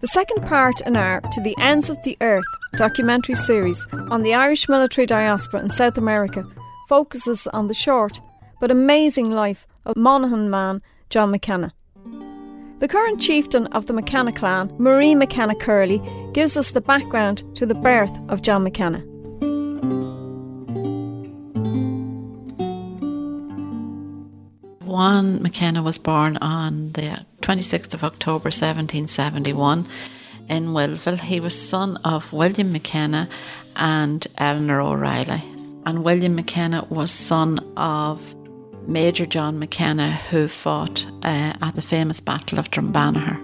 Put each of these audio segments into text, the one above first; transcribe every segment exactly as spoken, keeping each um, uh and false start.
The second part in our To the Ends of the Earth documentary series on the Irish military diaspora in South America focuses on the short but amazing life of Monaghan man John McKenna. The current chieftain of the McKenna clan, Marie McKenna Curley, gives us the background to the birth of John McKenna. Juan McKenna was born on the twenty-sixth of October seventeen seventy-one in Willville. He was son of William McKenna and Eleanor O'Reilly. And William McKenna was son of Major John McKenna, who fought uh, at the famous Battle of Drumbanagher.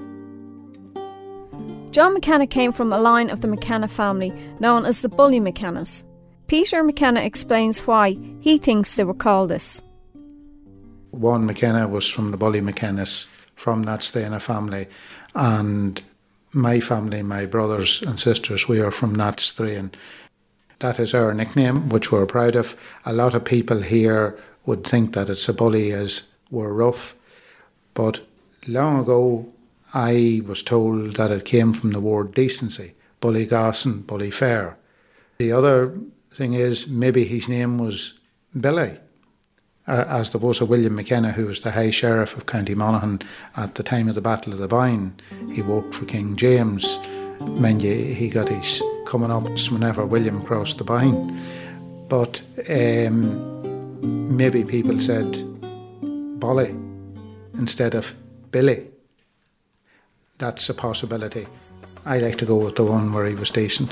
John McKenna came from a line of the McKenna family known as the Bully McKennas. Peter McKenna explains why he thinks they were called this. Juan McKenna was from the Bully McKennas, from that Stena family, and my family, my brothers and sisters, we are from that strain. That is our nickname, which we're proud of. A lot of people here would think that it's a bully as we're rough, but long ago I was told that it came from the word decency, bully gossin, bully fair. The other thing is maybe his name was Billy, uh, as there was a William McKenna who was the High Sheriff of County Monaghan at the time of the Battle of the Boyne. He worked for King James. Mind you, he got his coming ups whenever William crossed the Boyne. But um, maybe people said Bolly instead of Billy. That's a possibility. I like to go with the one where he was decent.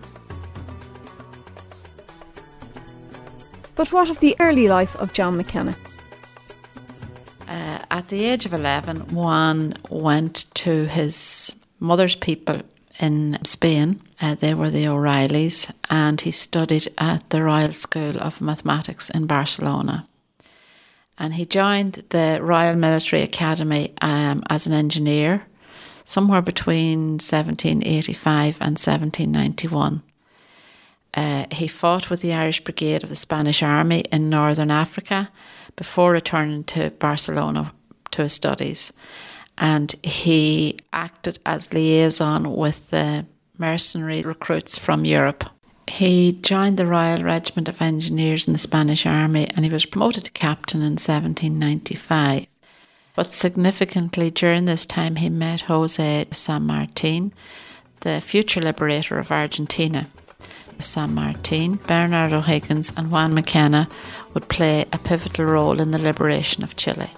But what of the early life of John McKenna? Uh, at the age of eleven, Juan went to his mother's people in Spain. Uh, they were the O'Reillys, and he studied at the Royal School of Mathematics in Barcelona. And he joined the Royal Military Academy um, as an engineer somewhere between seventeen eighty-five and seventeen ninety-one. Uh, he fought with the Irish Brigade of the Spanish Army in Northern Africa before returning to Barcelona to his studies. And he acted as liaison with the mercenary recruits from Europe. He joined the Royal Regiment of Engineers in the Spanish Army, and he was promoted to captain in seventeen ninety-five. But significantly, during this time, he met José San Martín, the future liberator of Argentina. San Martín, Bernard O'Higgins and Juan McKenna would play a pivotal role in the liberation of Chile.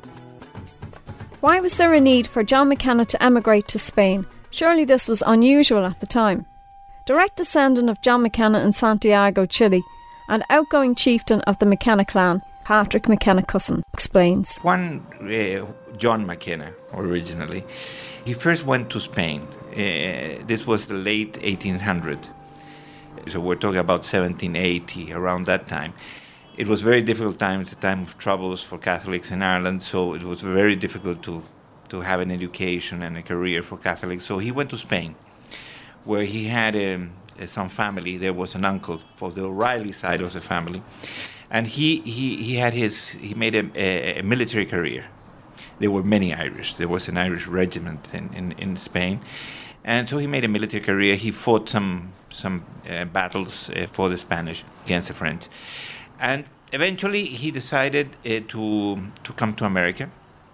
Why was there a need for John McKenna to emigrate to Spain? Surely this was unusual at the time. Direct descendant of John McKenna in Santiago, Chile, and outgoing chieftain of the McKenna clan, Patrick McKenna Cusson, explains. One uh, John McKenna, originally, he first went to Spain. Uh, this was the late eighteen hundreds. So we're talking about seventeen eighty, around that time. It was very difficult time, it's a time of troubles for Catholics in Ireland, so it was very difficult to, to have an education and a career for Catholics. So he went to Spain, where he had um, some family. There was an uncle for the O'Reilly side of the family, and he he, he had his he made a, a, a military career. There were many Irish. There was an Irish regiment in, in, in Spain. And so he made a military career. He fought some some uh, battles uh, for the Spanish against the French. And eventually he decided uh, to to come to America.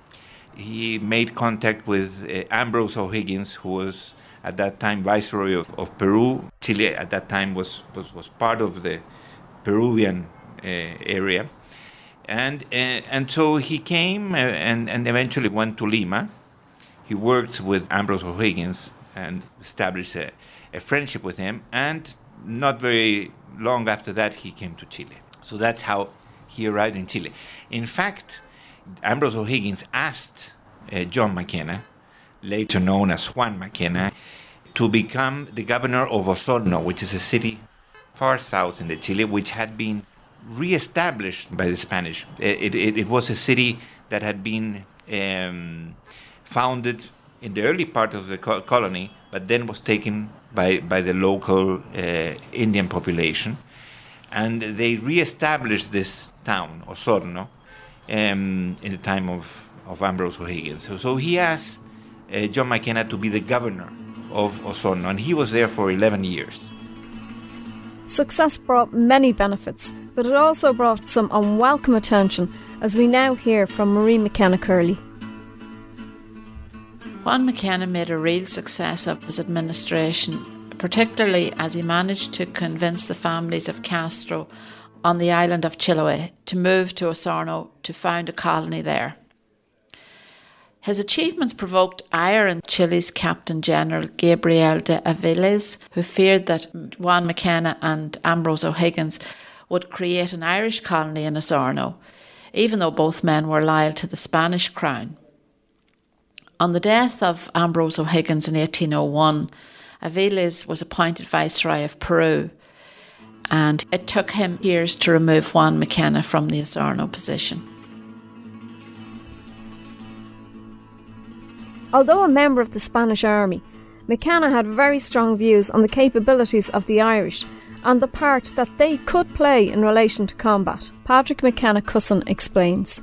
He made contact with uh, Ambrose O'Higgins, who was at that time Viceroy of, of Peru. Chile at that time was, was, was part of the Peruvian uh, area. And uh, and so he came uh, and, and eventually went to Lima. He worked with Ambrose O'Higgins and established a, a friendship with him. And not very long after that, he came to Chile. So that's how he arrived in Chile. In fact, Ambrose O'Higgins asked uh, John McKenna, later known as Juan McKenna, to become the governor of Osorno, which is a city far south in the Chile, which had been re-established by the Spanish. It, it, it was a city that had been um, founded in the early part of the co- colony, but then was taken by, by the local uh, Indian population. And they re-established this town, Osorno, um, in the time of, of Ambrose O'Higgins. So, so he asked uh, John McKenna to be the governor of Osorno, and he was there for eleven years. Success brought many benefits, but it also brought some unwelcome attention, as we now hear from Marie McKenna Curley. Juan McKenna made a real success of his administration, particularly as he managed to convince the families of Castro on the island of Chiloé to move to Osorno to found a colony there. His achievements provoked ire in Chile's Captain General Gabriel de Aviles, who feared that Juan McKenna and Ambrose O'Higgins would create an Irish colony in Osorno, even though both men were loyal to the Spanish crown. On the death of Ambrose O'Higgins in eighteen oh one, Aviles was appointed Viceroy of Peru, and it took him years to remove Juan McKenna from the Osorno position. Although a member of the Spanish army, McKenna had very strong views on the capabilities of the Irish and the part that they could play in relation to combat. Patrick McKenna Cusson explains.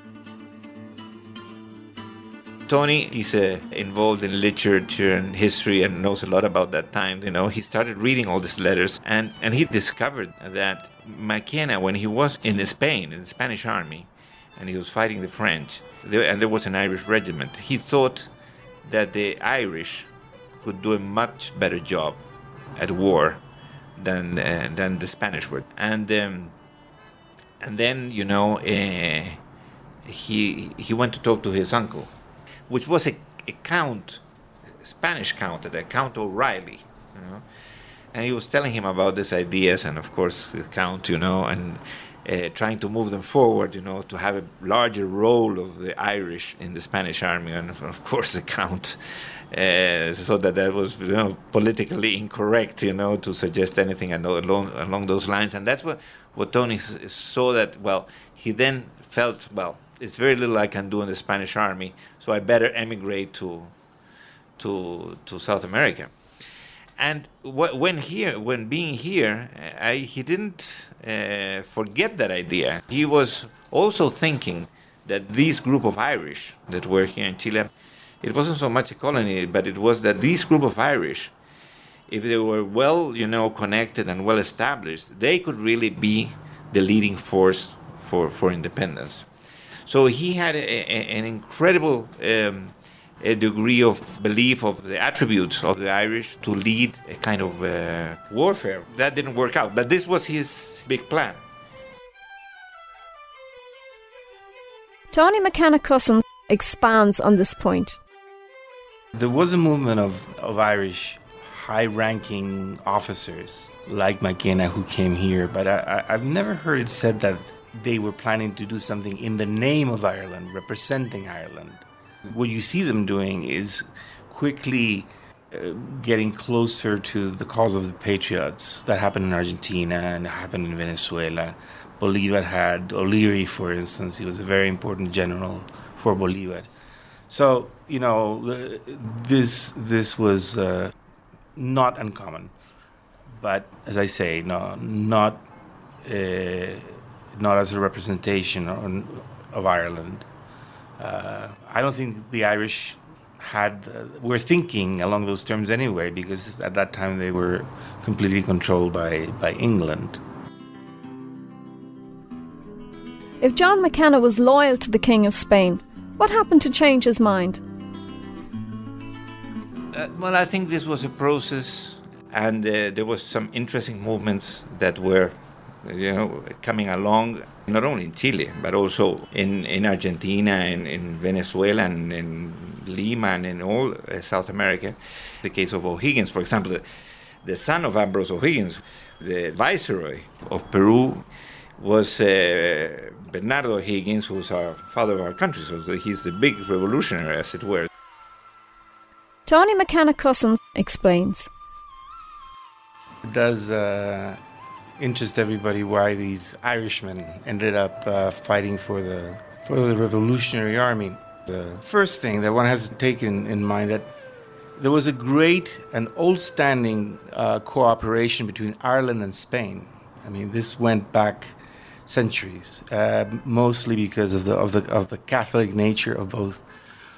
Tony is uh, involved in literature and history and knows a lot about that time. You know, he started reading all these letters, and, and he discovered that McKenna, when he was in Spain, in the Spanish army, and he was fighting the French, there, and there was an Irish regiment, he thought that the Irish could do a much better job at war than uh, than the Spanish were. And um, and then, you know, uh, he he went to talk to his uncle, which was a, a count, a Spanish count, a Count O'Reilly, you know, and he was telling him about these ideas, and of course the count, you know, and uh, trying to move them forward, you know, to have a larger role of the Irish in the Spanish army, and of course the count, uh, so that that was, you know, politically incorrect, you know, to suggest anything along along those lines, and that's what what Tony saw that. Well, he then felt, well, it's very little I can do in the Spanish army, so I better emigrate to to to South America. And wh- when here, when being here, I, he didn't uh, forget that idea. He was also thinking that this group of Irish that were here in Chile, it wasn't so much a colony, but it was that this group of Irish, if they were well, you know, connected and well established, they could really be the leading force for, for independence. So he had a, a, an incredible um, a degree of belief of the attributes of the Irish to lead a kind of uh, warfare. That didn't work out, but this was his big plan. Tony McKenna Cusson expands on this point. There was a movement of, of Irish high-ranking officers like McKenna who came here, but I, I, I've never heard it said that they were planning to do something in the name of Ireland, representing Ireland. What you see them doing is quickly uh, getting closer to the cause of the patriots. That happened in Argentina and happened in Venezuela. Bolivar had O'Leary, for instance. He was a very important general for Bolivar. So, you know, this this was uh, not uncommon. But as I say, no, not uh, not as a representation on, of Ireland. Uh, I don't think the Irish had uh, were thinking along those terms anyway, because at that time they were completely controlled by, by England. If John McKenna was loyal to the King of Spain, what happened to change his mind? Uh, well, I think this was a process, and uh, there was some interesting movements that were, you know, coming along, not only in Chile, but also in, in Argentina, and in Venezuela, and in Lima, and in all uh, South America. The case of O'Higgins, for example, the, the son of Ambrose O'Higgins, the viceroy of Peru, was uh, Bernardo O'Higgins, who's our father of our country, so he's the big revolutionary, as it were. Tony McKenna Cusson explains. It does uh, interest everybody why these Irishmen ended up uh, fighting for the for the Revolutionary Army. The first thing that one has to take in, in mind that there was a great and old-standing uh, cooperation between Ireland and Spain. I mean, this went back centuries, uh, mostly because of the of the of the Catholic nature of both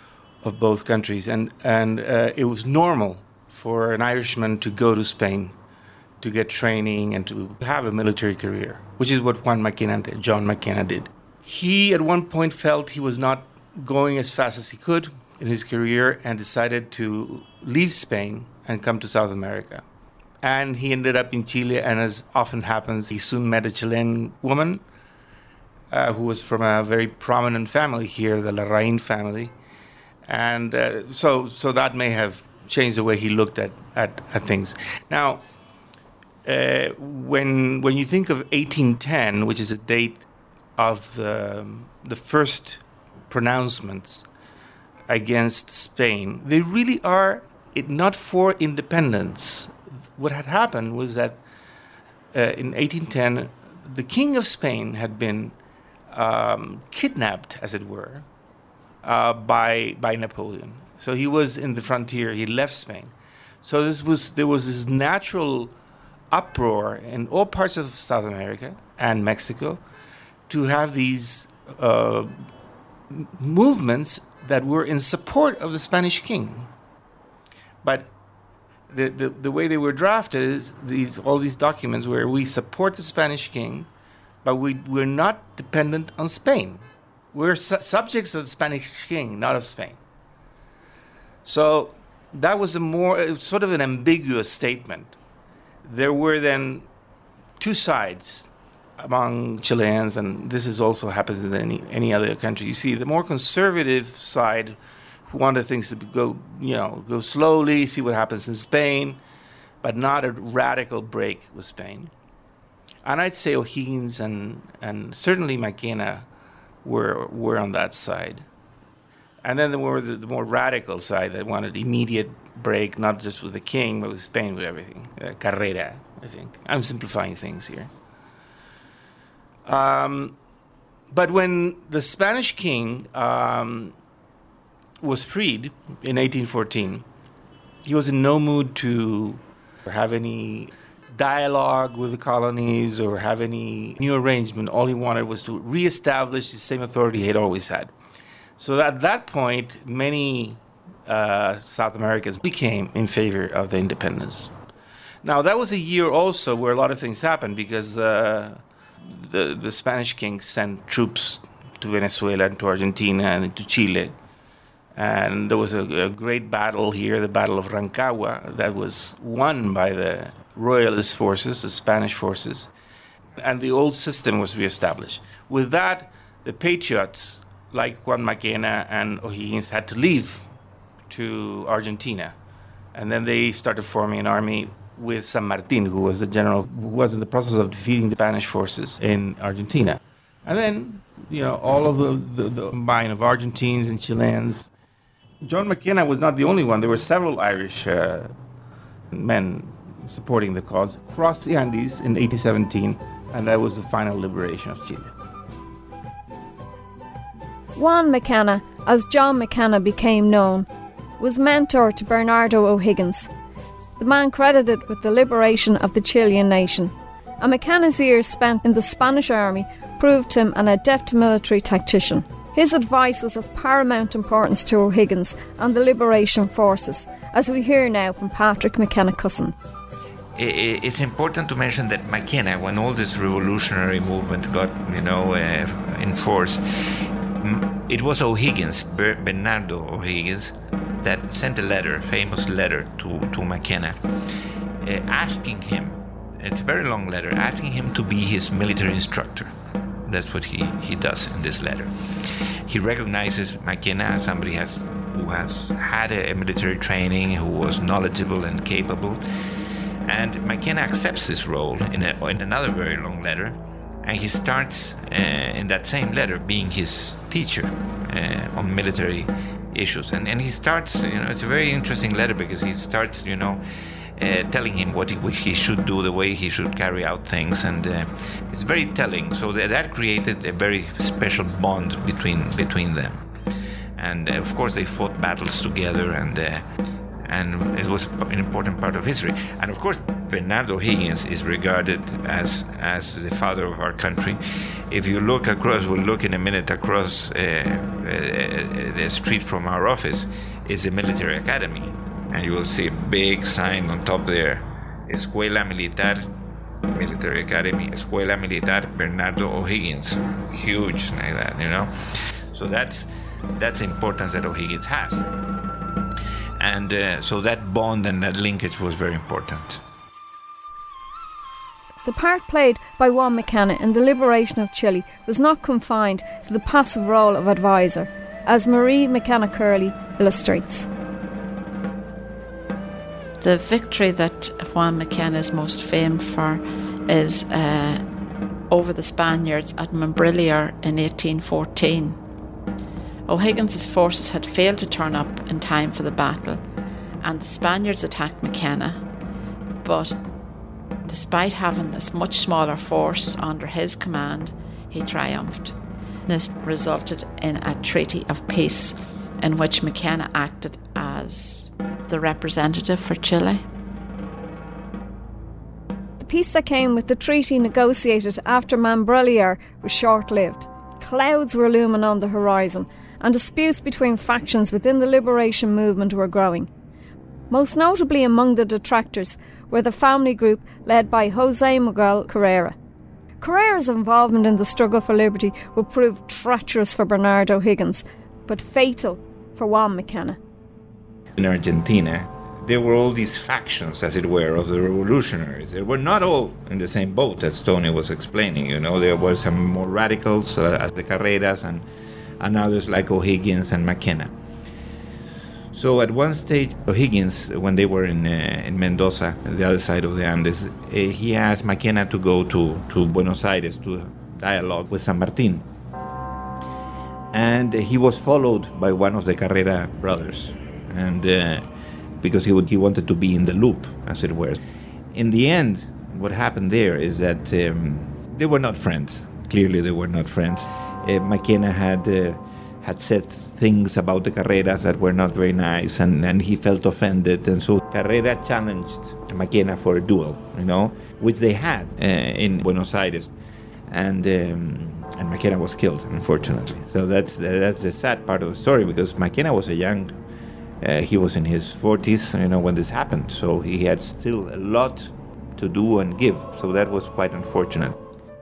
of both countries. And, and uh, it was normal for an Irishman to go to Spain to get training and to have a military career, which is what Juan McKenna did, John McKenna did. He, at one point, felt he was not going as fast as he could in his career and decided to leave Spain and come to South America. And he ended up in Chile, and as often happens, he soon met a Chilean woman uh, who was from a very prominent family here, the Larraín family. And uh, so so that may have changed the way he looked at, at, at things. Now, uh, when when you think of eighteen ten, which is a date of the, the first pronouncements against Spain, they really are it not for independence. What had happened was that uh, in eighteen ten, the King of Spain had been um, kidnapped, as it were, uh, by by Napoleon. So he was in the frontier. He left Spain. So this was there was this natural uproar in all parts of South America and Mexico to have these uh, movements that were in support of the Spanish king. But the, the, the way they were drafted is these all these documents where we support the Spanish king, but we, we're not dependent on Spain. We're su- subjects of the Spanish king, not of Spain. So that was a more sort of an ambiguous statement. There were then two sides among Chileans, and this is also happens in any, any other country. You see the more conservative side who wanted things to go, you know, go slowly, see what happens in Spain, but not a radical break with Spain. And I'd say O'Higgins and, and certainly McKenna were were on that side. And then there were the, the more radical side that wanted immediate break, not just with the king, but with Spain, with everything. Uh, Carrera, I think. I'm simplifying things here. Um, but when the Spanish king um, was freed in eighteen fourteen, he was in no mood to have any dialogue with the colonies or have any new arrangement. All he wanted was to reestablish the same authority he had always had. So at that point, many uh, South Americans became in favor of the independence. Now, that was a year also where a lot of things happened because uh, the, the Spanish king sent troops to Venezuela and to Argentina and to Chile. And there was a, a great battle here, the Battle of Rancagua, that was won by the Royalist forces, the Spanish forces, and the old system was reestablished. With that, the patriots, like Juan McKenna and O'Higgins, had to leave to Argentina. And then they started forming an army with San Martin, who was the general who was in the process of defeating the Spanish forces in Argentina. And then, you know, all of the, the, the combine of Argentines and Chileans. John McKenna was not the only one. There were several Irish uh, men supporting the cause across the Andes in eighteen seventeen, and that was the final liberation of Chile. Juan McKenna, as John McKenna became known, was mentor to Bernardo O'Higgins, the man credited with the liberation of the Chilean nation. And McKenna's years spent in the Spanish army proved him an adept military tactician. His advice was of paramount importance to O'Higgins and the liberation forces, as we hear now from Patrick McKenna-Cusson. It's important to mention that McKenna, when all this revolutionary movement got, you know, uh, in force, it was O'Higgins, Bernardo O'Higgins, that sent a letter, a famous letter to, to McKenna, uh, asking him, it's a very long letter, asking him to be his military instructor. That's what he, he does in this letter. He recognizes McKenna as somebody has, who has had a, a military training, who was knowledgeable and capable. And McKenna accepts this role in, a, in another very long letter, and he starts uh, in that same letter being his teacher uh, on military issues. And, and he starts, you know, it's a very interesting letter because he starts, you know, uh, telling him what he, what he should do, the way he should carry out things, and uh, it's very telling. So that, that created a very special bond between between them. And uh, of course they fought battles together, and uh, and it was an important part of history. And of course, Bernardo O'Higgins is regarded as as the father of our country. If you look across, we'll look in a minute across uh, uh, the street from our office, is the military academy, and you will see a big sign on top there, Escuela Militar, Military Academy, Escuela Militar Bernardo O'Higgins, huge like that, you know. So that's that's the importance that O'Higgins has, and uh, so that bond and that linkage was very important. The part played by Juan McKenna in the liberation of Chile was not confined to the passive role of advisor, as Marie McKenna Curley illustrates. The victory that Juan McKenna is most famed for is uh, over the Spaniards at Montbéliard in eighteen fourteen. O'Higgins' forces had failed to turn up in time for the battle, and the Spaniards attacked McKenna, but despite having a much smaller force under his command, he triumphed. This resulted in a treaty of peace in which McKenna acted as the representative for Chile. The peace that came with the treaty negotiated after Montbéliard was short-lived. Clouds were looming on the horizon, and disputes between factions within the liberation movement were growing. Most notably among the detractors were the family group led by José Miguel Carrera. Carrera's involvement in the struggle for liberty would prove treacherous for Bernardo O'Higgins, but fatal for Juan McKenna. In Argentina, there were all these factions, as it were, of the revolutionaries. They were not all in the same boat, as Tony was explaining. You know, there were some more radicals, uh, as the Carreras, and, and others like O'Higgins and McKenna. So at one stage, O'Higgins, when they were in, uh, in Mendoza, the other side of the Andes, uh, he asked McKenna to go to, to Buenos Aires to dialogue with San Martín. And uh, he was followed by one of the Carrera brothers, and uh, because he would, he wanted to be in the loop, as it were. In the end, what happened there is that um, they were not friends. Clearly, they were not friends. Uh, McKenna had... Uh, had said things about the Carreras that were not very nice, and, and he felt offended, and so Carrera challenged McKenna for a duel, you know, which they had uh, in Buenos Aires, and um, and McKenna was killed, unfortunately. So that's that's the sad part of the story, because McKenna was a young, uh, he was in his forties, you know, when this happened, so he had still a lot to do and give, so that was quite unfortunate.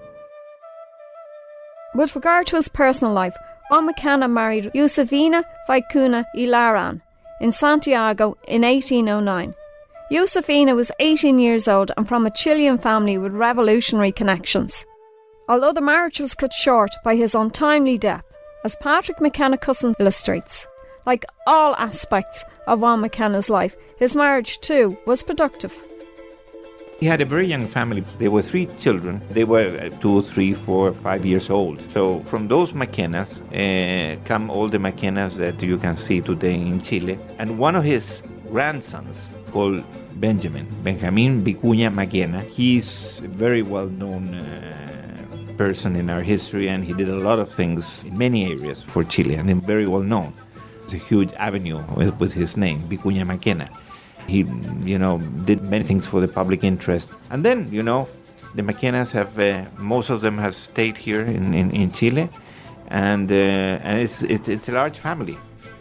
With regard to his personal life, Juan McKenna married Josefina Vicuna y Laran in Santiago in eighteen oh nine. Josefina was eighteen years old and from a Chilean family with revolutionary connections. Although the marriage was cut short by his untimely death, as Patrick McKenna Cusson illustrates, like all aspects of Juan McKenna's life, his marriage too was productive. He had a very young family. There were three children. They were two, three, four, five years old. So from those McKennas uh, come all the McKennas that you can see today in Chile. And one of his grandsons, called Benjamin, Benjamin Vicuña Mackenna, he's a very well-known uh, person in our history, and he did a lot of things in many areas for Chile, and he's very well-known. It's a huge avenue with, with his name, Vicuña Mackenna. He, you know, did many things for the public interest. And then, you know, the McKennas have, uh, most of them have stayed here in, in, in Chile, and uh, and it's, it's it's a large family.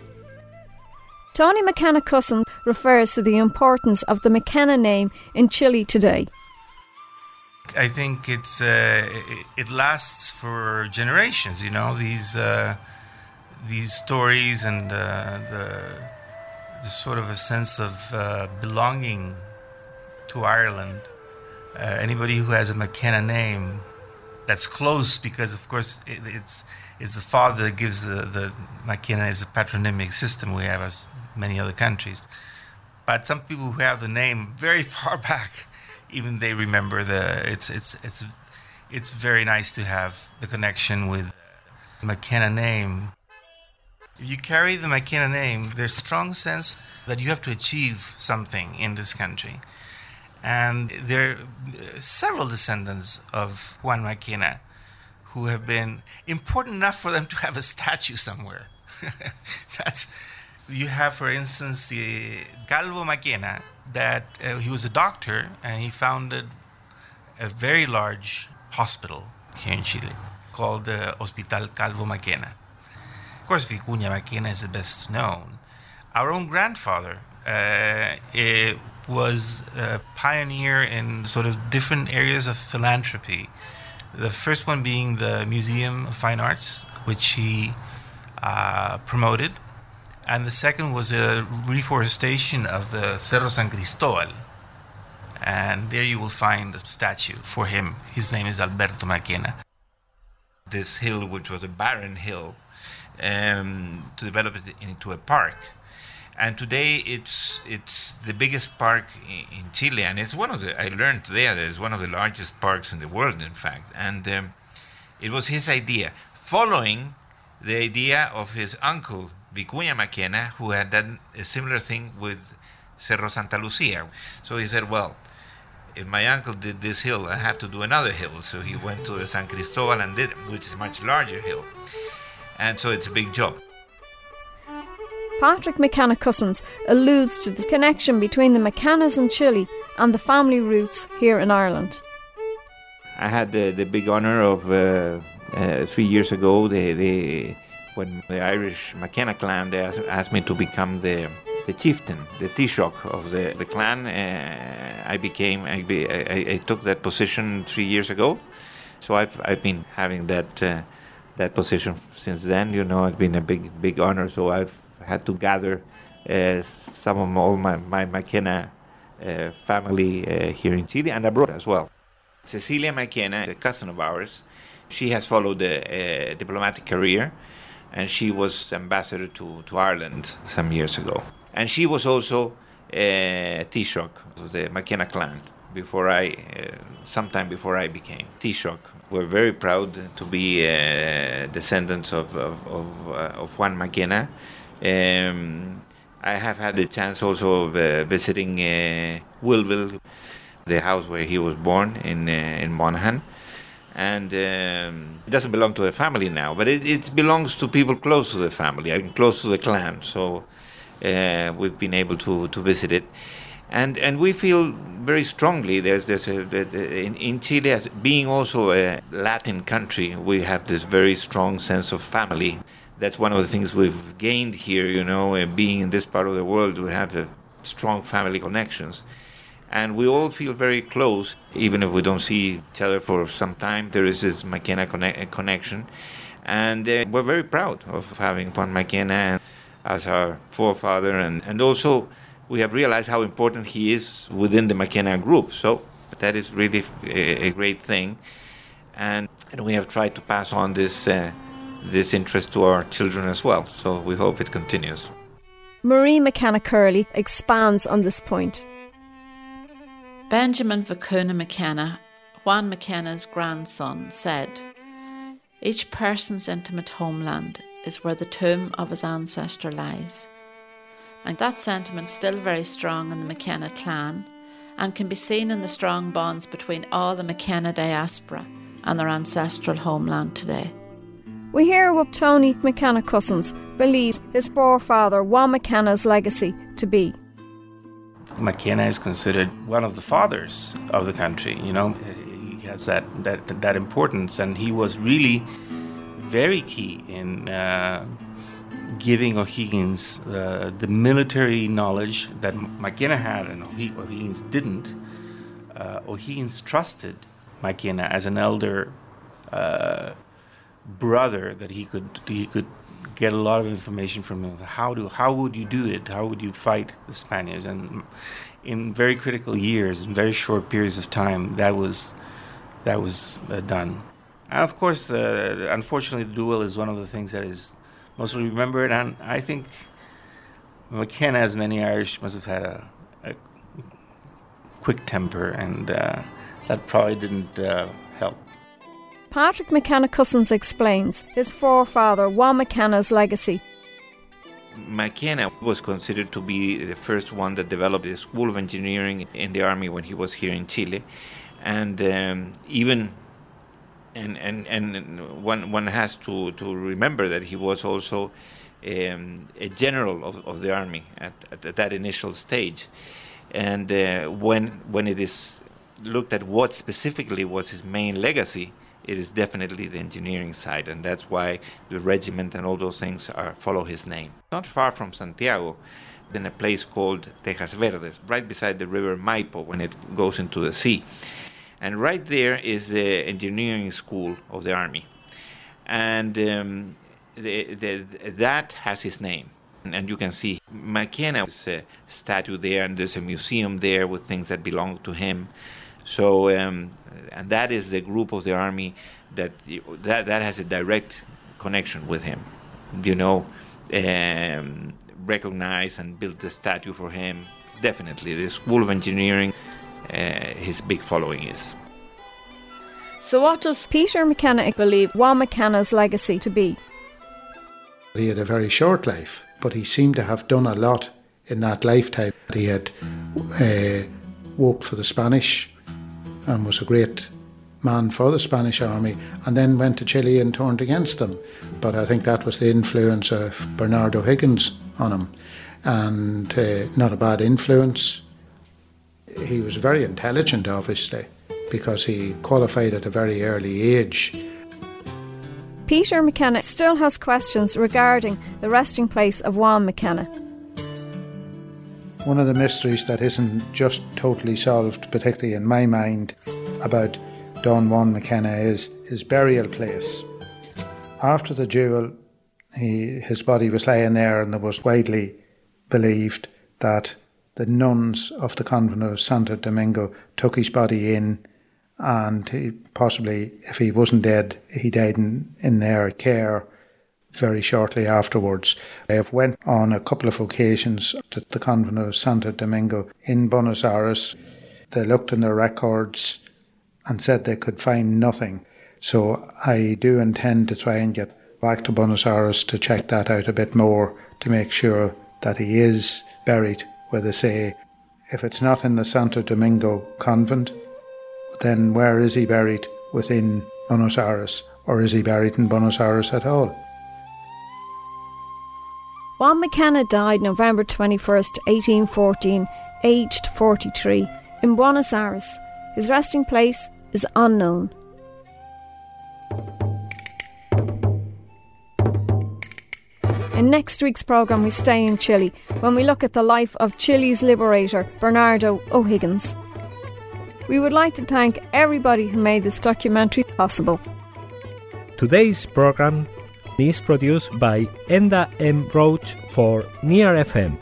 Tony McKenna Cusson refers to the importance of the McKenna name in Chile today. I think it's uh, it, it lasts for generations. You know, these uh, these stories and uh, the. There's sort of a sense of uh, belonging to Ireland. Uh, anybody who has a McKenna name that's close, because of course it, it's it's the father that gives the, the McKenna is a patronymic system we have as many other countries. But some people who have the name very far back, even they remember the. It's it's it's it's very nice to have the connection with the McKenna name. If you carry the McKenna name, there's a strong sense that you have to achieve something in this country. And there are several descendants of Juan McKenna who have been important enough for them to have a statue somewhere. That's You have, for instance, the Calvo Maquena, that uh, he was a doctor and he founded a very large hospital here in Chile called the Hospital Calvo Maquena. Of course, Vicuña Maquena is the best known. Our own grandfather uh, it was a pioneer in sort of different areas of philanthropy. The first one being the Museum of Fine Arts, which he uh, promoted. And the second was a reforestation of the Cerro San Cristobal. And there you will find a statue for him. His name is Alberto Maquena. This hill, which was a barren hill, um, to develop it into a park. And today it's it's the biggest park in, in Chile, and it's one of the, I learned there that it's one of the largest parks in the world, in fact. And um, it was his idea, following the idea of his uncle, Vicuña Maquena, who had done a similar thing with Cerro Santa Lucia. So he said, well, if my uncle did this hill, I have to do another hill. So he went to the San Cristobal and did it, which is a much larger hill. And so it's a big job. Patrick McKenna Cousins alludes to the connection between the McKennas in Chile and the family roots here in Ireland. I had the, the big honor of uh, uh, three years ago, they, they, when the Irish McKenna clan, they asked, asked me to become the the chieftain, the Taoiseach of the, the clan. Uh, I became, I, be, I, I took that position three years ago. So I've I've been having that uh, that position since then. You know, it's been a big big honor. So I've had to gather uh, some of all my my McKenna uh, family uh, here in Chile and abroad as well. Cecilia McKenna, a cousin of ours, she has followed a, a diplomatic career, and she was ambassador to, to Ireland some years ago. And she was also a Taoiseach of the McKenna clan before I, uh, sometime before I became Taoiseach. We're very proud to be uh, descendants of of, of, uh, of Juan McKenna. Um, I have had the chance also of uh, visiting uh, Willville, the house where he was born in uh, in Monaghan. And um, it doesn't belong to the family now, but it, it belongs to people close to the family, and close to the clan. So uh, we've been able to, to visit it. And and we feel very strongly, there's, there's a, in, in Chile, as being also a Latin country, we have this very strong sense of family. That's one of the things we've gained here, you know, uh, being in this part of the world, we have uh, strong family connections. And we all feel very close, even if we don't see each other for some time. There is this McKenna conne- connection. And uh, we're very proud of having Juan McKenna as our forefather. And, and also, we have realized how important he is within the McKenna group. So that is really a, a great thing. And, and we have tried to pass on this, uh, this interest to our children as well. So we hope it continues. Marie McKenna Curley expands on this point. Benjamin Vicuña Maquena, Juan McKenna's grandson, said, "Each person's intimate homeland is where the tomb of his ancestor lies." And that sentiment's still very strong in the McKenna clan and can be seen in the strong bonds between all the McKenna diaspora and their ancestral homeland today. We hear what Tony McKenna Cousins believes his forefather Juan McKenna's legacy to be. McKenna is considered one of the fathers of the country. You know, he has that that that importance, and he was really very key in uh, giving O'Higgins uh, the military knowledge that McKenna had and O'Higgins didn't. Uh, O'Higgins trusted McKenna as an elder uh, brother that he could he could get a lot of information from him. How do how would you do it? How would you fight the Spaniards? And in very critical years, in very short periods of time, that was that was uh, done. And of course, uh, unfortunately, the duel is one of the things that is mostly remembered. And I think McKenna, as many Irish, must have had a, a quick temper, and uh, that probably didn't uh, help. Patrick McKenna Cousins explains his forefather Juan McKenna's legacy. McKenna was considered to be the first one that developed the School of Engineering in the Army when he was here in Chile. And um, even, and, and, and one, one has to, to remember that he was also um, a general of, of the army at, at, at that initial stage. And uh, when when it is looked at what specifically was his main legacy, it is definitely the engineering side, and that's why the regiment and all those things are follow his name. Not far from Santiago, in a place called Tejas Verdes, right beside the river Maipo when it goes into the sea. And right there is the engineering school of the army. And um, the, the, that has his name. And you can see Mackenna's a statue there, and there's a museum there with things that belong to him. So, um, and that is the group of the army that that, that has a direct connection with him. You know, um, recognize and build the statue for him. Definitely, the School of Engineering, uh, his big following is. So what does Peter McKenna believe Juan McKenna's legacy to be? He had a very short life, but he seemed to have done a lot in that lifetime. He had uh, worked for the Spanish and was a great man for the Spanish army, and then went to Chile and turned against them. But I think that was the influence of Bernard O'Higgins on him, and uh, not a bad influence. He was very intelligent, obviously, because he qualified at a very early age. Peter McKenna still has questions regarding the resting place of Juan McKenna. One of the mysteries that isn't just totally solved, particularly in my mind, about Don Juan McKenna is his burial place. After the duel, he, his body was laying there, and it was widely believed that the nuns of the convent of Santo Domingo took his body in, and he possibly, if he wasn't dead, he died in, in their care very shortly afterwards. I have went on a couple of occasions to the convent of Santo Domingo in Buenos Aires. They looked in their records and said they could find nothing. So I do intend to try and get back to Buenos Aires to check that out a bit more, to make sure that he is buried where they say. If it's not in the Santo Domingo convent, then where is he buried within Buenos Aires? Or is he buried in Buenos Aires at all? Juan McKenna died November twenty-first, eighteen fourteen, aged forty-three, in Buenos Aires. His resting place is unknown. In next week's programme, we stay in Chile when we look at the life of Chile's liberator, Bernardo O'Higgins. We would like to thank everybody who made this documentary possible. Today's programme is produced by Enda M. Roach for Near F M.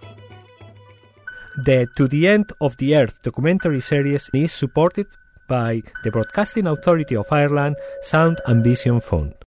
The To the End of the Earth documentary series is supported by the Broadcasting Authority of Ireland Sound and Vision Fund.